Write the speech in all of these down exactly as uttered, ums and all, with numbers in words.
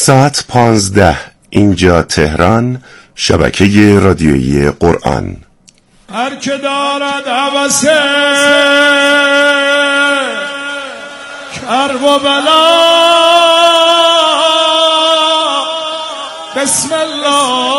ساعت پانزده، اینجا تهران، شبکه رادیویی قرآن. هر که دارد عوضه کرب و بلا، بسم الله.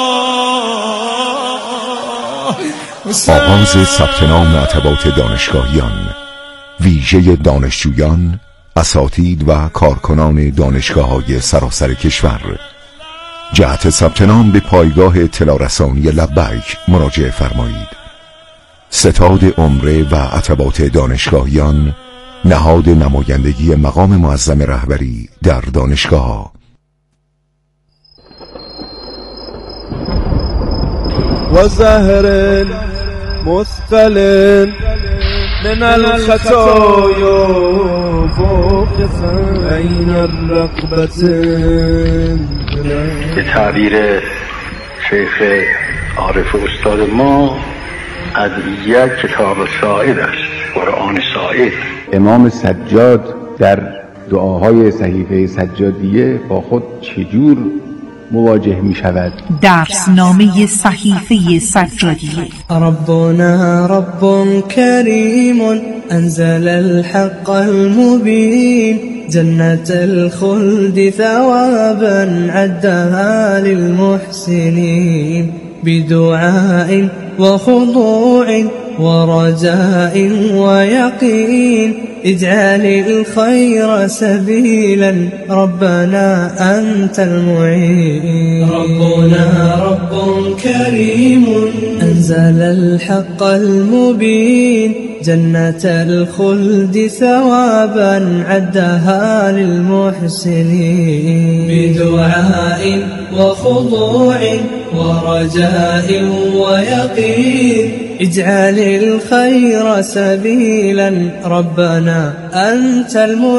آغاز ثبت نام عتبات دانشگاهیان، ویژه دانشجویان، اساتید و کارکنان دانشگاه‌های سراسر کشور. جهت ثبت نام به پایگاه اطلاع رسانی لبیک مراجعه فرمایید. ستاد عمره و عتبات دانشگاهیان، نهاد نمایندگی مقام معظم رهبری در دانشگاه. و زهر مثقل من الخطايا فوق عين الرقبة. به تعبیر شیخ عارف استاد ما، ادعیه کتاب ساعد است، قرآن ساعد. امام سجاد در دعاهای صحیفه سجادیه با خود چجور مواجه می شود؟ درسنامه صحیفه سجادیه. ربنا رب کریم انزل الحق المبین، جنة الخلد ثوابا عدها للمحسنين، بدعاء وخضوع ورجاء ويقين، اجعل الخير سبيلا ربنا أنت المعين. ربنا رب كريم أنزل الحق المبين، جنة الخلد ثوابا عدها للمحسنين، بدعاء وخضوع ورجاء ويقين، اجعل الخير سبيلا ربنا أنت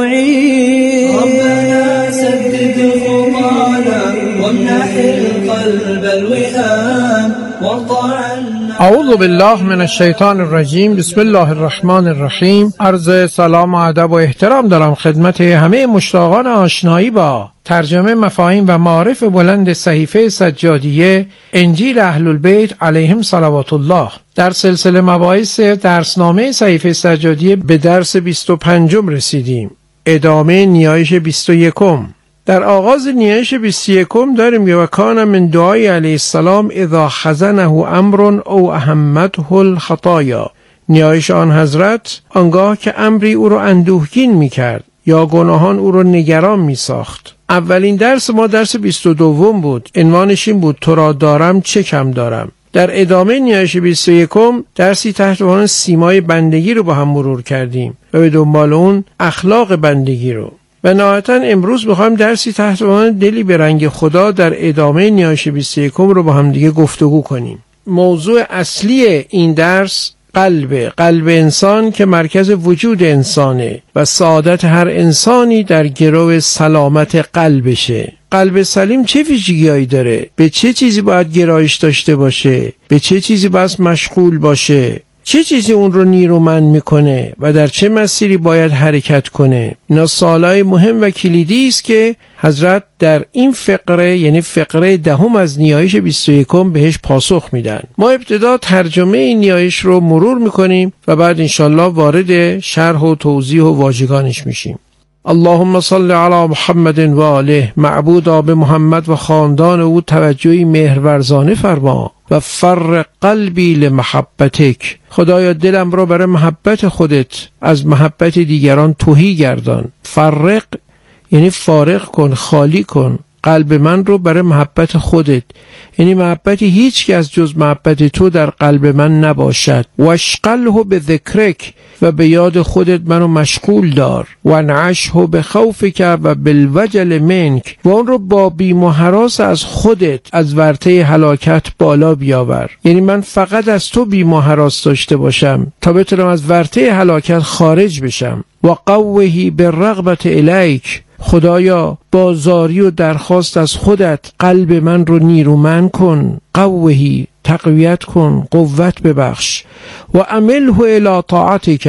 المعين. ربنا سدد خطانا وامنح القلب الوئام، وارض عنا. اعوذ بالله من الشیطان الرجیم. بسم الله الرحمن الرحیم. عرض سلام و ادب و احترام دارم خدمت همه مشتاقان آشنایی با ترجمه مفاهیم و معارف بلند صحیفه سجادیه انجیل اهل البیت علیهم صلوات الله. در سلسله مباحث درسنامه صحیفه سجادیه به درس بیست و پنجم رسیدیم، ادامه نیایش بیست و یکم. در آغاز نیایش بیست و یکم داریم و کان من دعای علیه السلام اذا خزنه امر او اهمته الخطایا. نیایش آن حضرت آنگاه که امری او را اندوهگین می کرد یا گناهان او را نگران می ساخت. اولین درس ما درس بیست و دوم بود، عنوانش این بود تو را دارم چه کم دارم. در ادامه نیایش بیست و یکم درسی تحت عنوان سیمای بندگی رو با هم مرور کردیم و به دنبال اون اخلاق بندگی رو. و نهایتاً امروز بخوایم درسی تحت عنوان دلی به رنگ خدا در ادامه نیایش بیست و یکم رو با هم دیگه گفتگو کنیم. موضوع اصلی این درس قلب قلب انسان که مرکز وجود انسانه و سعادت هر انسانی در گرو سلامت قلبشه. قلب سلیم چه ویژگی‌هایی داره؟ به چه چیزی باید گرایش داشته باشه؟ به چه چیزی باید مشغول باشه؟ چه چیزی اون رو نیرومند میکنه و در چه مسیری باید حرکت کنه؟ اینا سوالای مهم و کلیدی است که حضرت در این فقره، یعنی فقره دهم از نیایش بیست و یکم بهش پاسخ میدن. ما ابتدا ترجمه این نیایش رو مرور میکنیم و بعد انشالله وارد شرح و توضیح و واژگانش میشیم. اللهم صل علی محمد و آله. معبودا به محمد و خاندان او توجهی مهرورزانه فرما و فرق قلبی لمحبتک. خدایا دلم را برای محبت خودت از محبت دیگران تهی گردان. فرق یعنی فارغ کن، خالی کن قلب من رو برای محبت خودت، یعنی محبت هیچ کس جز محبت تو در قلب من نباشد. واشغله به ذکرک، و به یاد خودت منو مشغول دار. و انعشه به خوفک و بالوجل منک، و اون رو با بیم و هراس از خودت از ورطه هلاکت بالا بیاور. یعنی من فقط از تو بیم و هراس داشته باشم تا بتونم از ورطه هلاکت خارج بشم. و قوهی بالرغبت الیک، خدایا با زاری و درخواست از خودت قلب من رو نیرومند کن. قوهی، تقویت کن، قوت ببخش. و عمله الی طاعتک،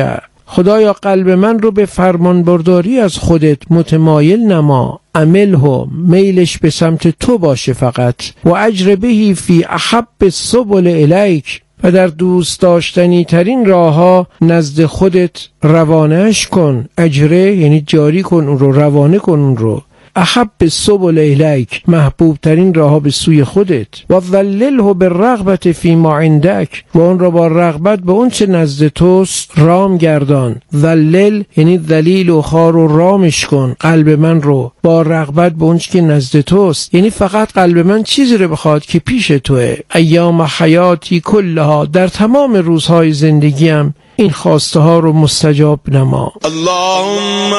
خدایا قلب من رو به فرمانبرداری از خودت متمایل نما، عمله میلش به سمت تو باشه فقط، و اجر بهی فی احب السبل الیک، و در دوست داشتنی ترین راه ها نزد خودت روانهش کن. اجره یعنی جاری کن اون رو، روانه کن اون رو. احب السبل الیک، محبوب ترین راه ها به سوی خودت. و ذلله بالرغبة فیما عندک، و اون را با رغبت به اون چه نزد توست رام گردان. ذلل یعنی ذلیل و خوار و رامش کن قلب من رو با رغبت به اون چه که نزد توست، یعنی فقط قلب من چیزی رو بخواد که پیش توه. ایام حیاتی کلها، در تمام روزهای زندگیم این خواسته ها رو مستجاب نما. اللهم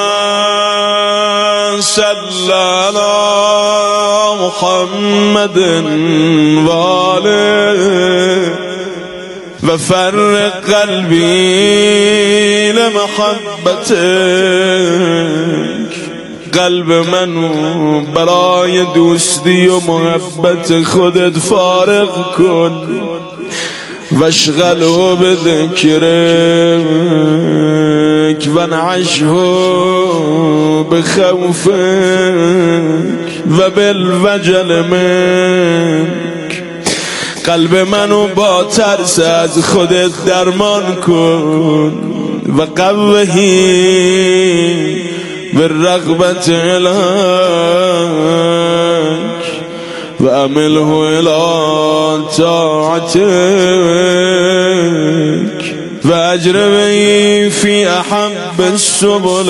صل علی محمد و آله و فرق قلبی لمحبتک، قلب منو برای دوستی و محبت خودت فارغ کن، واشغله بذکرک و نعشه بخوفک و بالوجل منک، قلب منو با ترس از خودت درمان کن، و قوهی بالرغبت الیک و عمله الی طاعتک، و اجربی فی احب السبل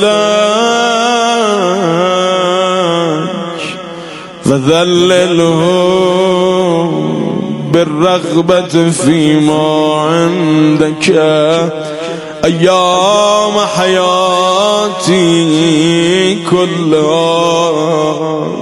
الیک و ذلله بالرغبة فیما عندک ایام حیاتی کلها.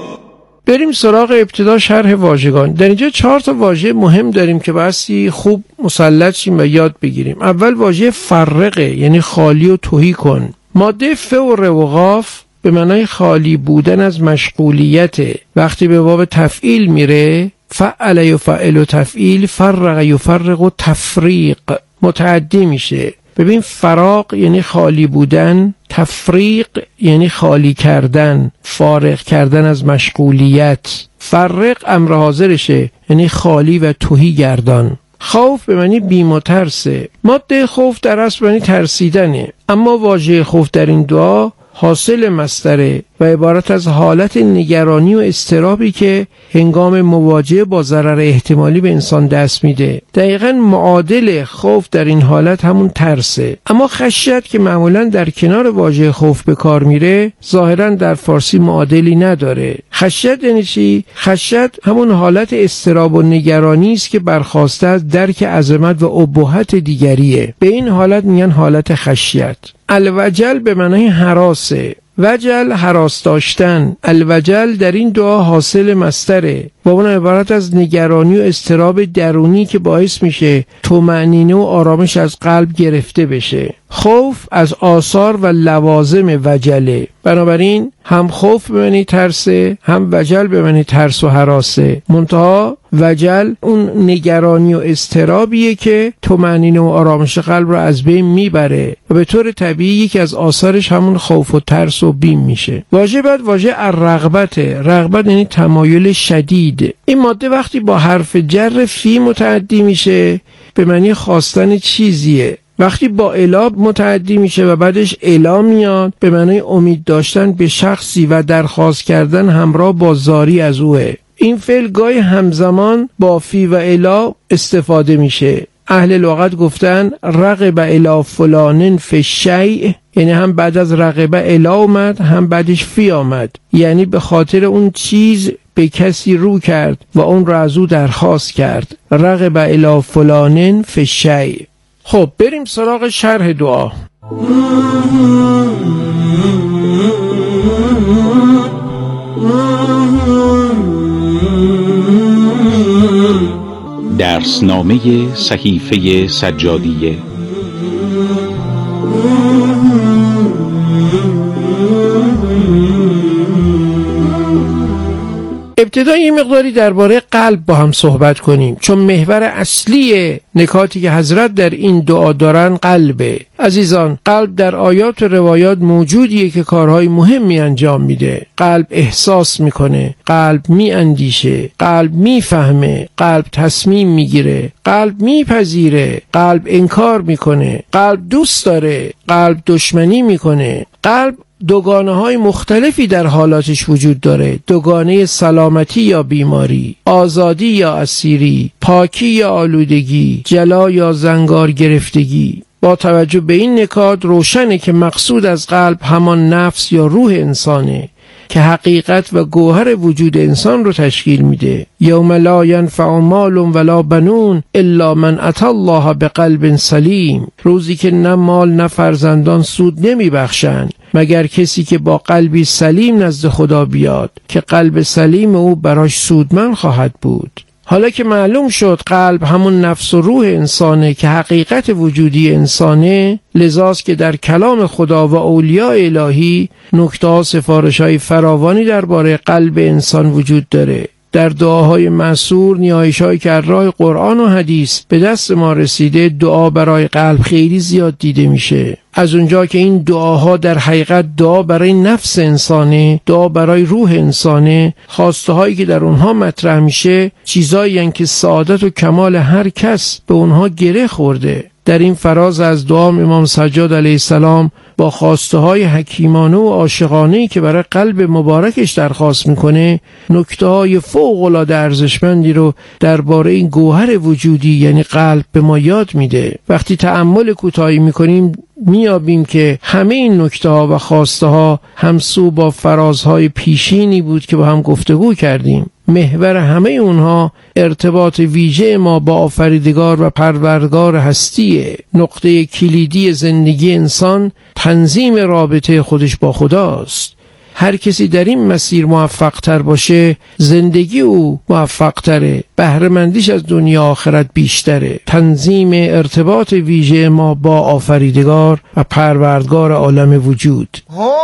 بریم سراغ ابتدا شرح واژگان. در اینجا چهار تا واژه مهم داریم که بایستی خوب مسلط شیم و یاد بگیریم. اول واژه فرقه، یعنی خالی و تهی کن. ماده ف و ر و قاف به معنای خالی بودن از مشغولیت. وقتی به باب تفعیل میره، فعل یفعل و تفعیل، فرق یفرق و تفریق متعدی میشه. ببین فراق یعنی خالی بودن، تفریق یعنی خالی کردن، فارغ کردن از مشغولیت. فرق امر حاضرشه، یعنی خالی و تهی گردان. خوف به معنی بیم و ترسه. ماده خوف در اصل معنی ترسیدنه، اما واژه خوف در این دعا حاصل مصدره و عبارت از حالت نگرانی و اضطرابی که هنگام مواجهه با ضرر احتمالی به انسان دست میده. دقیقاً معادل خوف در این حالت همون ترسه. اما خشیت که معمولاً در کنار واژه خوف به کار میره، ظاهراً در فارسی معادلی نداره. خشیت یعنی چی؟ خشیت همون حالت اضطراب و نگرانی است که برخواسته از درک عظمت و ابهت دیگریه. به این حالت میگن حالت خشیت. الوجل به معنای هراسه. وجل هراس داشتن. الوجل در این دعا حاصل مصدره و اون عبارت از نگرانی و اضطراب درونی که باعث میشه طمأنینه و آرامش از قلب گرفته بشه. خوف از آثار و لوازم وجله. بنابراین هم خوف به معنی ترسه، هم وجل به معنی ترس و هراسه. منتها وجل اون نگرانی و اضطرابیه که طمأنینه و آرامش قلب رو از بین میبره و به طور طبیعی یکی از آثارش همون خوف و ترس و بیم میشه. واژه بعد واژه الرغبت. رغبت یعنی تمایل شدید. این ماده وقتی با حرف جر فی متعدی میشه به معنی خواستن چیزیه. وقتی با الا متعدی میشه و بعدش الا میاد به معنی امید داشتن به شخصی و درخواست کردن همراه با زاری از اوه. این فعل گاهی همزمان با فی و الا استفاده میشه. اهل لغت گفتن رغب الی فلان فی الشیء، یعنی هم بعد از رغبه الا اومد هم بعدش فی آمد، یعنی به خاطر اون چیز به کسی رو کرد و اون را از او درخواست کرد. رغب الی فلان فی الشیء. خب بریم سراغ شرح دعا. درسنامه صحیفه سجادیه. ابتدا یه مقداری درباره قلب با هم صحبت کنیم، چون محور اصلی نکاتی که حضرت در این دعا دارن قلبه. عزیزان، قلب در آیات و روایات موجودیه که کارهای مهمی انجام میده. قلب احساس میکنه، قلب میاندیشه، قلب میفهمه، قلب تصمیم میگیره، قلب میپذیره، قلب انکار میکنه، قلب دوست داره، قلب دشمنی میکنه. قلب دوگانه های مختلفی در حالاتش وجود داره: دوگانه سلامتی یا بیماری، آزادی یا اسیری، پاکی یا آلودگی، جلا یا زنگار گرفتگی. با توجه به این نکات روشنه که مقصود از قلب همان نفس یا روح انسانه که حقیقت و گوهر وجود انسان رو تشکیل میده. یوم لا ینفع مال ولا بنون الا من اتی الله بقلب سلیم. روزی که نه مال نه فرزندان سود نمیبخشند مگر کسی که با قلبی سلیم نزد خدا بیاد که قلب سلیم او براش سودمند خواهد بود. حالا که معلوم شد قلب همون نفس و روح انسانه که حقیقت وجودی انسانه، لذاست که در کلام خدا و اولیاء الهی نکته ها سفارش های فراوانی درباره قلب انسان وجود داره. در دعاهای معصور، نیایش‌هایی که از راه قرآن و حدیث به دست ما رسیده، دعا برای قلب خیلی زیاد دیده میشه. از اونجا که این دعاها در حقیقت دعا برای نفس انسانه، دعا برای روح انسانه، خواسته هایی که در اونها مطرح میشه چیزایی هستند که سعادت و کمال هر کس به اونها گره خورده. در این فراز از دعا امام سجاد علیه السلام با خواسته های حکیمانه و عاشقانه‌ای که برای قلب مبارکش درخواست میکنه، نکته های فوق العاده ارزشمندی رو درباره این گوهر وجودی یعنی قلب به ما یاد میده. وقتی تأمل کوتاهی میکنیم میابیم که همه این نکته ها و خواسته ها همسو با فرازهای پیشینی بود که با هم گفتگو کردیم. محور همه اونها ارتباط ویژه ما با آفریدگار و پروردگار هستیه. نقطه کلیدی زندگی انسان تنظیم رابطه خودش با خداست. هر کسی در این مسیر موفق تر باشه، زندگی او موفق تره، بهره مندیش از دنیا آخرت بیشتره. تنظیم ارتباط ویژه ما با آفریدگار و پروردگار عالم وجود.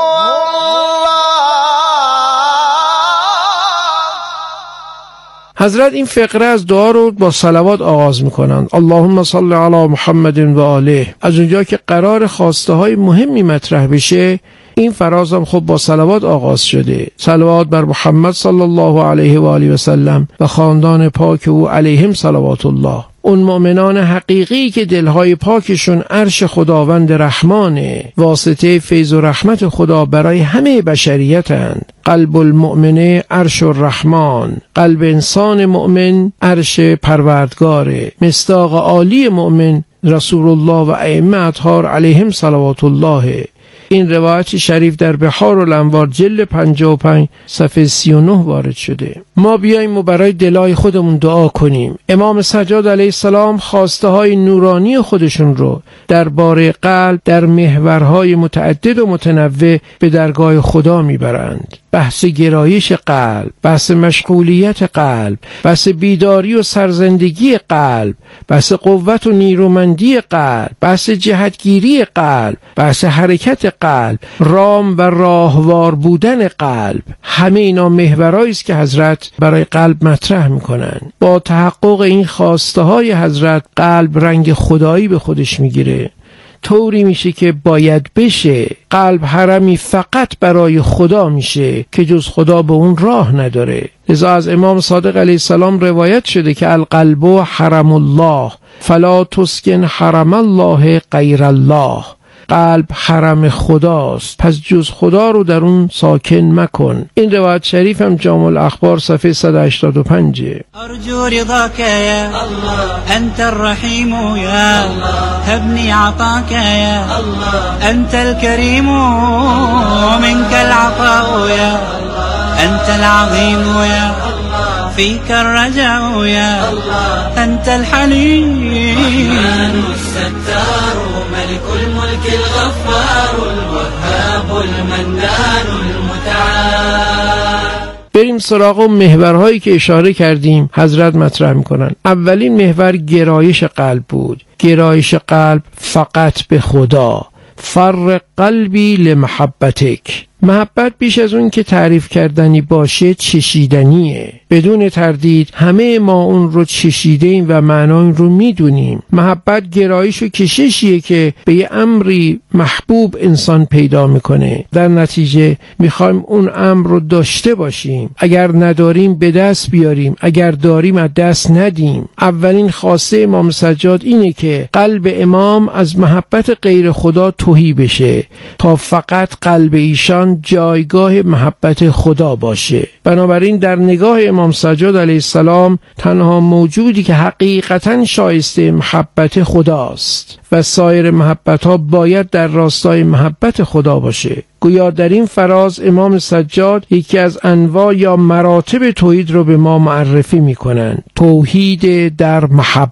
حضرت این فقره از دعا رو با صلوات آغاز میکنند. اللهم صل علی محمد و آله. از اونجا که قرار خواسته های مهمی مطرح بشه، این فراز هم خب با صلوات آغاز شده. صلوات بر محمد صلی الله علیه و آله و سلم و خاندان پاک او علیهم صلوات الله. اون مؤمنان حقیقی که دلهای پاکشون عرش خداوند رحمانه، واسطه فیض و رحمت خدا برای همه بشریتند. قلب المؤمن عرش الرحمن، قلب انسان مؤمن عرش پروردگاره. مصداق عالی مؤمن رسول الله و ائمه اطهار علیهم صلوات الله. این روایت شریف در بحار الانوار جلد پنجاه و پنج صفحه سی و نه وارد شده. ما بیاییم و برای دلای خودمون دعا کنیم. امام سجاد علیه السلام خواسته های نورانی خودشون رو درباره قلب در محورهای متعدد و متنوع به درگاه خدا میبرند. بحث گرایش قلب، بحث مشغولیت قلب، بحث بیداری و سرزندگی قلب، بحث قوت و نیرومندی قلب، بحث جهتگیری قلب، بحث حرکت قلب، رام و راهوار بودن قلب. همه اینا محورایی است که حضرت برای قلب مطرح میکنن. با تحقق این خواسته های حضرت، قلب رنگ خدایی به خودش میگیره، طوری میشه که باید بشه. قلب حرمی فقط برای خدا میشه که جز خدا به اون راه نداره. لذا از امام صادق علیه السلام روایت شده که القلب حرم الله فلا تسکن حرم الله غیر الله. قلب حرم خداست، پس جز خدا رو در اون ساکن مکن. این روایت شریف هم جامع الاخبار صفحه صد و هشتاد و پنج. ارجو رضاك يا الله انت الرحيم يا الله هبني عطاك يا الله انت الكريم منك العطاء يا الله انت العظيم يا الله فيك الرجاء يا الله انت الحليم الستار ملك الملك الغفار الوهاب المنان المتعال. بریم سراغ محورهایی که اشاره کردیم حضرت مطرح میکنن. اولین محور گرایش قلب بود. گرایش قلب فقط به خدا. فر قلبی لمحبتک. محبت بیش از اون که تعریف کردنی باشه چشیدنیه. بدون تردید همه ما اون رو چشیده ایم و معنای رو میدونیم. محبت گرایش و کششیه که به یه امری محبوب انسان پیدا میکنه. در نتیجه میخوایم اون امر رو داشته باشیم. اگر نداریم به دست بیاریم، اگر داریم از دست ندیم. اولین خواسته امام سجاد اینه که قلب امام از محبت غیر خدا تهی بشه تا فقط قلب ایشان جایگاه محبت خدا باشه. بنابراین در نگاه امام سجاد علیه السلام تنها موجودی که حقیقتاً شایسته محبت خداست و سایر محبت ها باید در راستای محبت خدا باشه. گویا در این فراز امام سجاد یکی از انواع یا مراتب توحید رو به ما معرفی میکنن. توحید در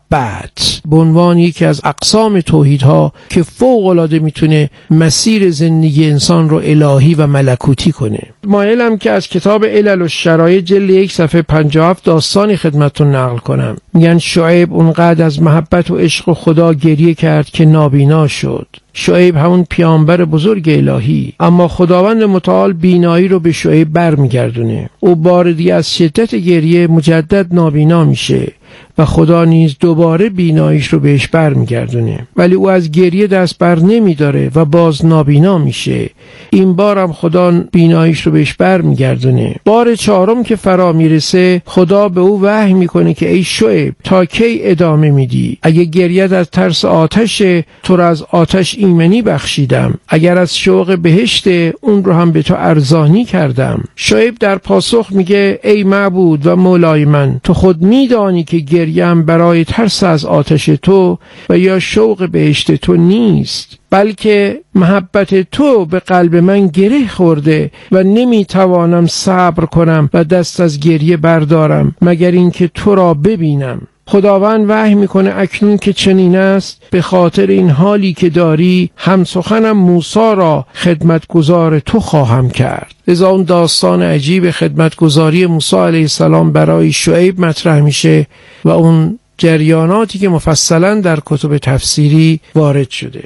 محبت به عنوان یکی از اقسام توحیدها که فوق العاده میتونه مسیر زندگی انسان رو الهی و ملکوتی کنه. مایلم که از کتاب علل الشرایع جلد یک صفحه پنجاه و هفت داستانی خدمتتون نقل کنم. میگن شعیب اونقدر از محبت و عشق خدا گریه کرد که نابینا شد. شعیب همون پیامبر بزرگ الهی، اما خداوند متعال بینایی رو به شعیب برمیگردونه. او بار دیگه از شدت گریه مجدد نابینا میشه و خدا نیز دوباره بیناییش رو بهش برمیگردونه، ولی او از گریه دست بر نمیداره و باز نابینا میشه. این بارم خدا بیناییش رو بهش برمیگردونه. بار چهارم که فرا میرسه خدا به او وحی میکنه که ای شعیب تا کی ادامه میدی؟ اگه گریت از ترس آتش، تو را از آتش ایمنی بخشیدم. اگر از شوق بهشت، اون رو هم به تو ارزانی کردم. شعیب در پاسخ میگه ای معبود و مولای من، تو خود میدانی که گریم برای ترس از آتش تو و یا شوق بهشت تو نیست، بلکه محبت تو به قلب من گره خورده و نمیتوانم صبر کنم و دست از گریه بردارم مگر اینکه تو را ببینم. خداوند وحی میکنه اکنون که چنین است، به خاطر این حالی که داری هم سخنم موسی را خدمتگزار تو خواهم کرد. لذا اون داستان عجیب خدمتگزاری موسی علیه السلام برای شعیب مطرح میشه و اون جریاناتی که مفصلا در کتب تفسیری وارد شده.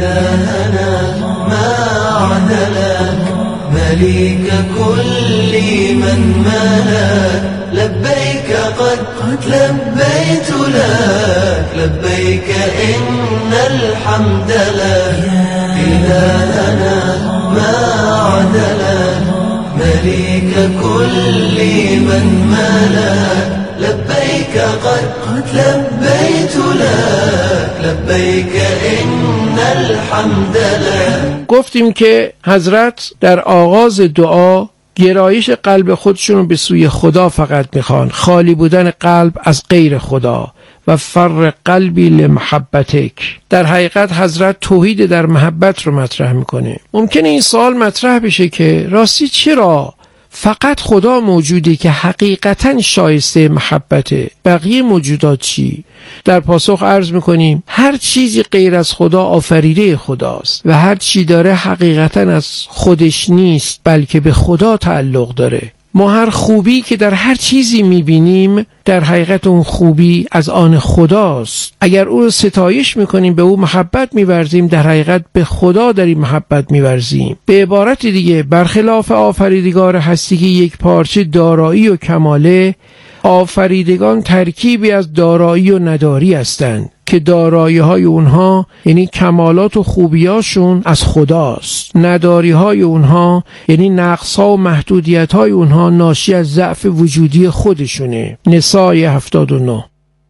مليك كل من ملك لبيك قد لبيت لك لبيك إن الحمد لك إلهنا ما عدلك مليك كل من ملك لبيك قد لبيت لك لبيك إن الحمد لك. گفتیم که حضرت در آغاز دعا گرایش قلب خودشون به سوی خدا فقط میخوان، خالی بودن قلب از غیر خدا و فر قلبی لمحبتک. در حقیقت حضرت توحید در محبت رو مطرح میکنه. ممکنه این سوال مطرح بشه که راستی چرا فقط خدا موجودی که حقیقتاً شایسته محبته، بقیه موجودات چی؟ در پاسخ عرض میکنیم هر چیزی غیر از خدا آفریده خداست و هر چی داره حقیقتاً از خودش نیست بلکه به خدا تعلق داره. ما هر خوبی که در هر چیزی میبینیم در حقیقت اون خوبی از آن خداست. اگر او رو ستایش میکنیم، به او محبت میورزیم، در حقیقت به خدا در این محبت میورزیم. به عبارت دیگه برخلاف آفریدگار هستی که یک پارچه دارایی و کماله، آفریدگان ترکیبی از دارایی و نداری هستند که دارایی های اونها یعنی کمالات و خوبیاشون از خداست، نداری های اونها یعنی نقص ها و محدودیت های اونها ناشی از ضعف وجودی خودشونه. نساء هفتاد و نه.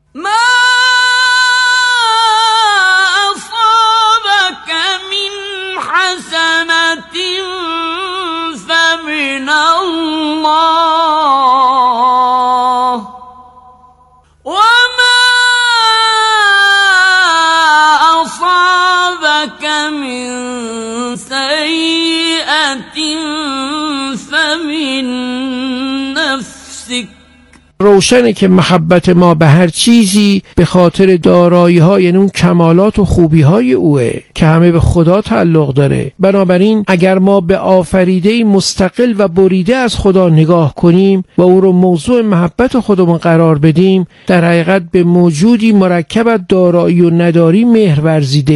روشنه که محبت ما به هر چیزی به خاطر دارایی ها یعنی اون کمالات و خوبی های اوه که همه به خدا تعلق داره. بنابراین اگر ما به آفریده مستقل و بریده از خدا نگاه کنیم و او رو موضوع محبت خودمون قرار بدیم، در حقیقت به موجودی مرکب از دارایی و نداری مهر ورزیده ایم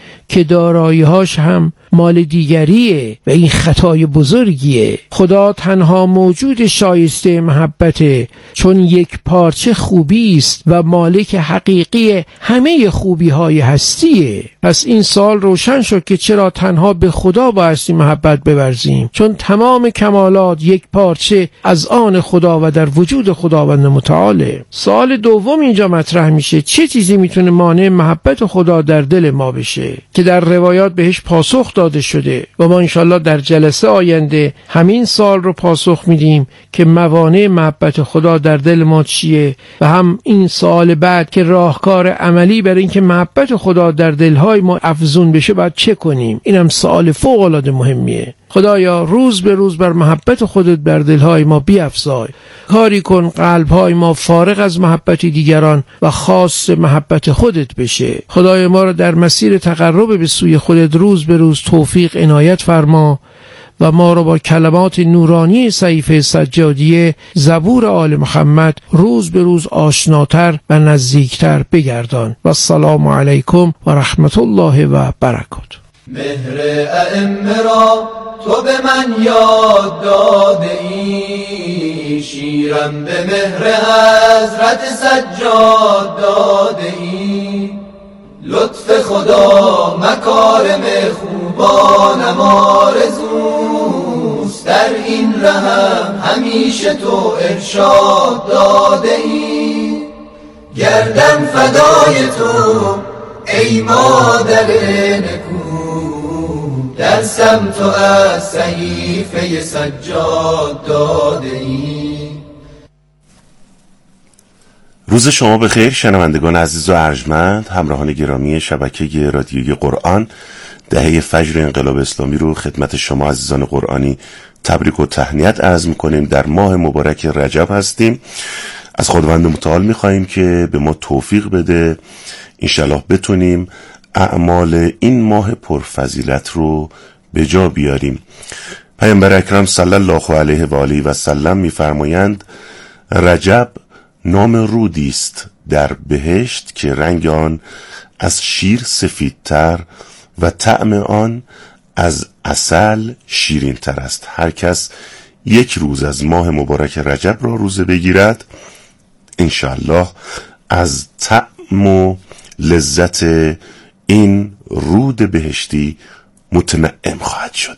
که دارایی‌هاش هم مال دیگریه و این خطای بزرگیه. خدا تنها موجود شایسته محبته، چون یک پارچه خوبی است و مالک حقیقی همه خوبی‌های هستیه. پس این سوال روشن شد که چرا تنها به خدا بایستی محبت بورزیم، چون تمام کمالات یک پارچه از آن خدا و در وجود خداوند متعاله. سوال دوم اینجا مطرح میشه، چه چیزی میتونه مانع محبت خدا در دل ما بشه که در روایات بهش پاسخ داده شده و ما انشالله در جلسه آینده همین سوال رو پاسخ میدیم که موانع محبت خدا در دل ما چیه و هم این سوال بعد که راهکار عملی برای اینکه محبت خدا در دلهای ما افزون بشه باید چه کنیم. اینم سوال فوق العاده مهمیه. خدایا روز به روز بر محبت خودت بر دلهای ما بیفزای، کاری کن قلبهای ما فارغ از محبت دیگران و خاص محبت خودت بشه. خدای ما را در مسیر تقرب به سوی خودت روز به روز توفیق عنایت فرما و ما را با کلمات نورانی صحیفه سجادیه زبور آل محمد روز به روز آشناتر و نزدیکتر بگردان. و السلام علیکم و رحمت الله و برکاته. مهر ائمه را تو به من یاد داده ای، شیرم به مهر حضرت سجاد داده ای. لطف خدا مکارم خوبانم آرزوست، در این رهم همیشه تو ارشاد داده ای. گردن فدای تو ای مادر نکو، درسم تو از صحیفه سجاد داده ای. روز شما بخیر شنوندگان عزیز و ارجمند، همراهان گرامی شبکه رادیوی قرآن. دهه فجر انقلاب اسلامی رو خدمت شما عزیزان قرآنی تبریک و تهنیت عرض می‌کنیم. در ماه مبارک رجب هستیم. از خداوند متعال می‌خواهیم که به ما توفیق بده انشالله بتونیم اعمال این ماه پرفضیلت رو به جا بیاریم. پیامبر اکرم صلی الله علیه و آله و سلم می‌فرمایند رجب نام رودی است در بهشت که رنگ آن از شیر سفیدتر و طعم آن از عسل شیرین تر است. هر کس یک روز از ماه مبارک رجب را روزه بگیرد انشالله از طعم و لذت این رود بهشتی متنعم خواهد شد.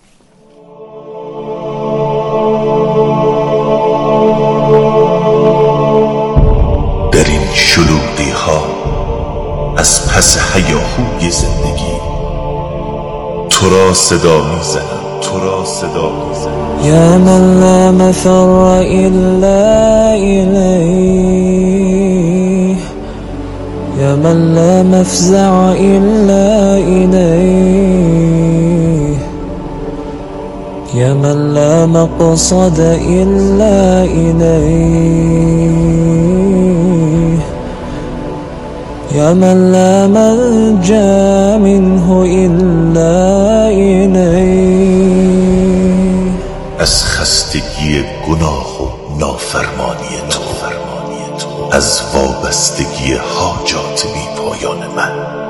در این شلوغی ها از پس هیاهوی زندگی تو را صدا میزنم، تو را صدا میزنم. یا من لا مفر الا الیه، یا من لا مفزع الا الیه، یا من لا مقصد الا الیه، یا من لا منجا منه الا الیه. از خستگی گناه و نافرمانی تو، از وابستگی حاجات بی پایان من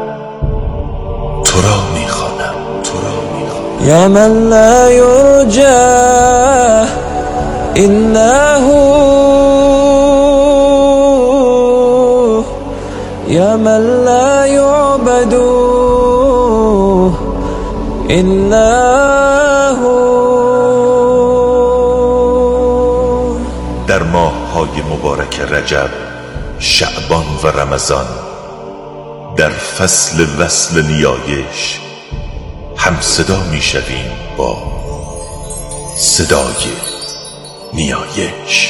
تو را میخوانم، تو را میخوانم. یا من لا یرجا الا هو، یا من لا یعبد الا هو. در ماه های مبارک رجب، شعبان و رمضان، در فصل وصل نیایش هم صدا می شویم با صدای نیایش،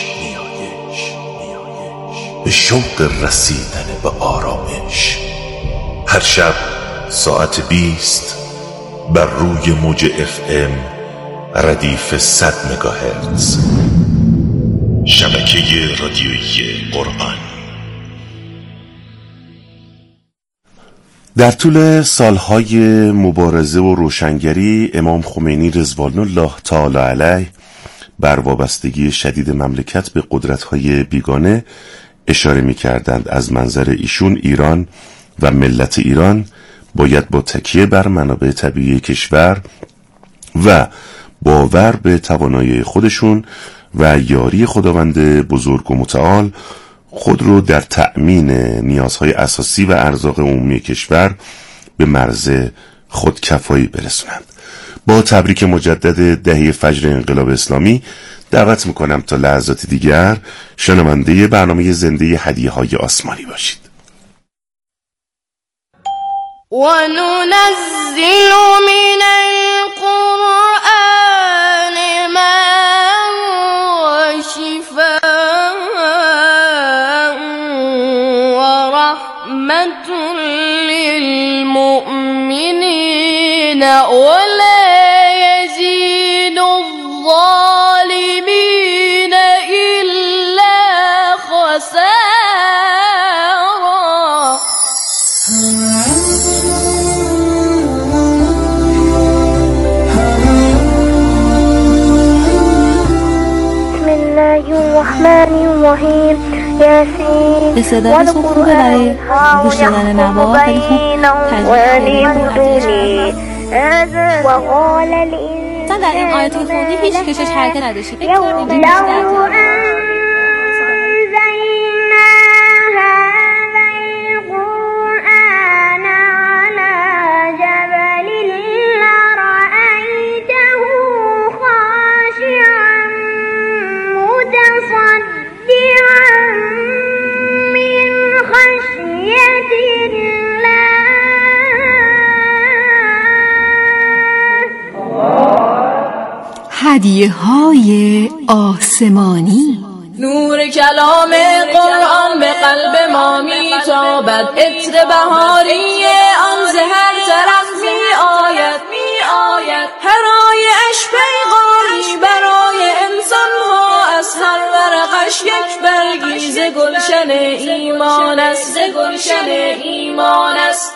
به شوق رسیدن به آرامش. هر شب ساعت بیست بر روی موج اف ام ردیف صد مگاهرتز شبکه رادیویی قرآن. در طول سالهای مبارزه و روشنگری امام خمینی رضوان الله تعالی علیه بر وابستگی شدید مملکت به قدرت‌های بیگانه اشاره می‌کردند. از منظر ایشون ایران و ملت ایران باید با تکیه بر منابع طبیعی کشور و باور به توانایی خودشون و یاری خداوند بزرگ و متعال خود رو در تأمین نیازهای اساسی و ارزاق عمومی کشور به مرز خودکفایی برسونند. با تبریک مجدد دهه فجر انقلاب اسلامی دعوت میکنم تا لحظات دیگر شنونده برنامه زنده هدیه‌های آسمانی باشید. و ننزل من القرآن ما هو شفاء و رحمة للمؤمنین ولا يزيد الظالمين إلا خسارا. بسم الله الرحمن الرحیم. یاسین. استعداد خوب برای گوش دادن نوا خیلی خوب تجربه وقال مثلا در این آیات خوندی هیچ کشش حرکت نداشتی. فکر کنم اینجا هدیه‌های آسمانی. نور کلام قرآن به قلب ما میتابد، عطر بهاری آن ز هر طرف می آید می آید هر آیه‌اش پیغامی برای انسان ها، از هر ورقش یک برگی ز گلشن ایمان است، ز گلشن ایمان است.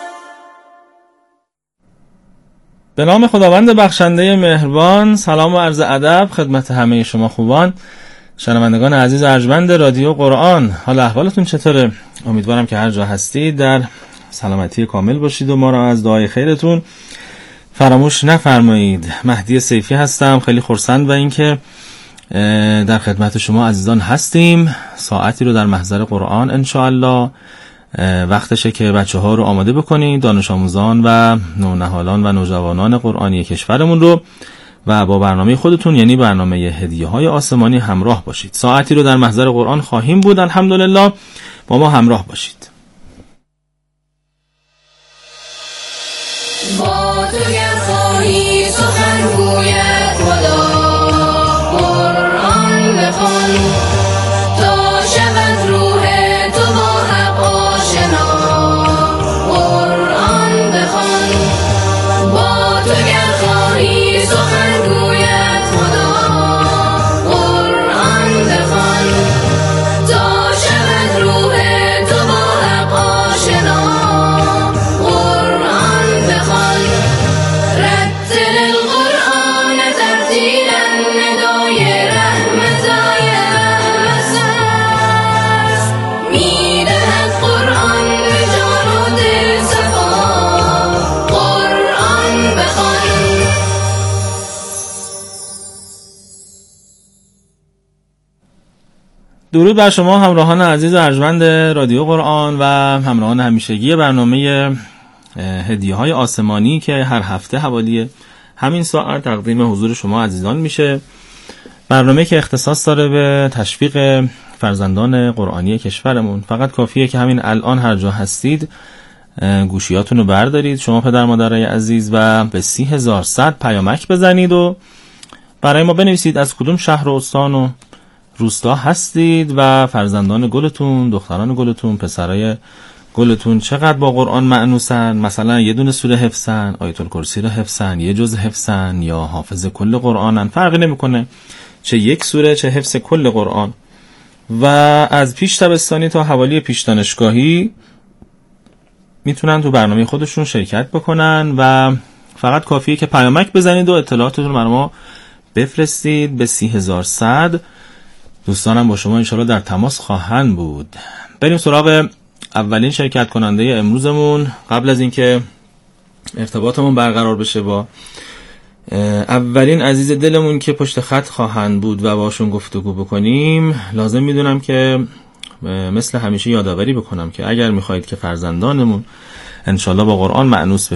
به نام خداوند بخشنده مهربان. سلام و عرض ادب خدمت همه شما خوبان شنوندگان عزیز ارجمند رادیو قرآن. حال احوالتون چطوره؟ امیدوارم که هر جا هستید در سلامتی کامل باشید و ما را از دعای خیرتون فراموش نفرمایید. مهدی سیفی هستم، خیلی خرسند و اینکه در خدمت شما عزیزان هستیم. ساعتی رو در محضر قرآن انشاءالله وقتشه که بچه ها رو آماده بکنید، دانش آموزان و نونهالان و نوجوانان قرآنی کشورمون رو، و با برنامه خودتون یعنی برنامه هدیه های آسمانی همراه باشید. ساعتی رو در محضر قرآن خواهیم بود. الحمدلله با ما همراه باشید. با تو گر خواهی سخن گوید خدا، قرآن بخوان تا شود روح تو با حق آشنا. قرآن بخوان با تو گر خواهی سخن گوید خدا، قرآن بخوان تا شود روح تو با حق آشنا. قرآن بخوان رتل القرآن ترتیلا، ندای رحمت آیت است، میدهد قرآن به جان و دل صفا. قرآن بخوان. درود بر شما همراهان عزیز ارجمند رادیو قرآن و همراهان همیشگی برنامه هدیه های آسمانی که هر هفته حوالی همین ساعت تقدیم حضور شما عزیزان میشه. برنامه که اختصاص داره به تشویق فرزندان قرآنی کشورمون. فقط کافیه که همین الان هر جا هستید گوشیاتون رو بردارید شما پدر مادرای عزیز و به سی هزار صد پیامک بزنید و برای ما بنویسید از کدوم شهر و استان و روستا هستید و فرزندان گلتون، دختران گلتون، پسرای گلتون چقدر با قرآن مأنوسن. مثلا یه دونه سوره حفظن، آیت الکرسی رو حفظن، یه جزء حفظن یا حافظ کل قرآنن، فرقی نمیکنه چه یک سوره چه حفظ کل قرآن. و از پیش دبستانی تا حوالی پیش دانشگاهی میتونن تو برنامه خودشون شرکت بکنن و فقط کافیه که پیامک بزنید و اطلاعاتتون برای ما بفرستید به سی هزار صد. دوستانم با شما انشالله در تماس خواهند بود. بریم سراغ اولین شرکت کننده امروزمون. قبل از اینکه ارتباطمون برقرار بشه با اولین عزیز دلمون که پشت خط خواهند بود و باشون گفتگو بکنیم، لازم میدونم که مثل همیشه یادآوری بکنم که اگر میخواهید که فرزندانمون انشالله با قرآن مأنوس بشن